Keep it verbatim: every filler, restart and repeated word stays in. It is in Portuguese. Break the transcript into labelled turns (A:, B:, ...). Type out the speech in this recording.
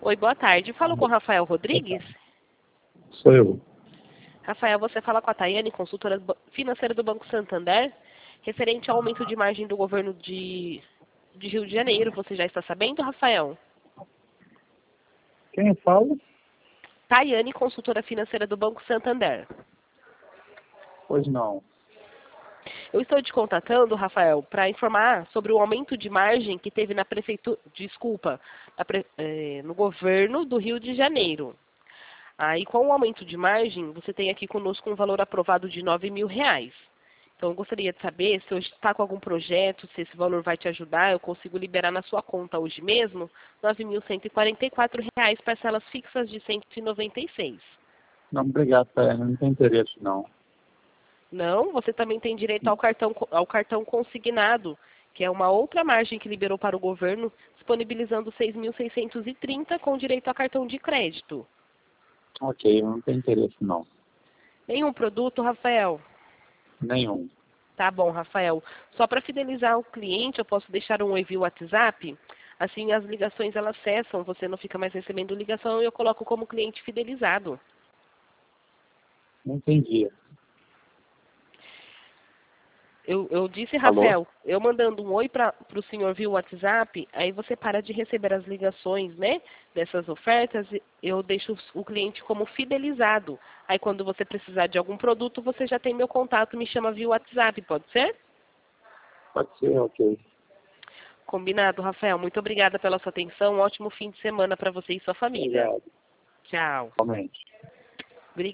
A: Oi, boa tarde. Falo com o Rafael Rodrigues.
B: Sou eu.
A: Rafael, você fala com a Tayane, consultora financeira do Banco Santander, referente ao aumento de margem do governo de, de Rio de Janeiro. Você já está sabendo, Rafael?
B: Quem fala?
A: Tayane, consultora financeira do Banco Santander.
B: Pois não.
A: Eu estou te contatando, Rafael, para informar sobre o aumento de margem que teve na prefeitura, desculpa, na pre, eh, no governo do Rio de Janeiro. Aí, com o aumento de margem, você tem aqui conosco um valor aprovado de nove mil reais. Então, eu gostaria de saber se hoje está com algum projeto, se esse valor vai te ajudar, eu consigo liberar na sua conta hoje mesmo nove mil cento e quarenta e quatro reais, parcelas fixas de cento e noventa e seis.
B: Não, obrigado, Tayane. Não tem interesse, não.
A: Não, você também tem direito ao cartão, ao cartão consignado, que é uma outra margem que liberou para o governo, disponibilizando seis mil seiscentos e trinta com direito a cartão de crédito.
B: Ok, não tem interesse, não.
A: Nenhum produto, Rafael?
B: Nenhum.
A: Tá bom, Rafael. Só para fidelizar o cliente, eu posso deixar um oi via WhatsApp? Assim as ligações elas cessam, você não fica mais recebendo ligação e eu coloco como cliente fidelizado.
B: Não entendi.
A: Eu, eu disse,
B: Alô?
A: Rafael, eu mandando um oi para o senhor via WhatsApp, aí você para de receber as ligações, né, dessas ofertas, eu deixo o cliente como fidelizado. Aí quando você precisar de algum produto, você já tem meu contato, me chama via WhatsApp, pode ser?
B: Pode ser, ok.
A: Combinado, Rafael. Muito obrigada pela sua atenção. Um ótimo fim de semana para você e sua família.
B: Obrigado.
A: Tchau.
B: Somente.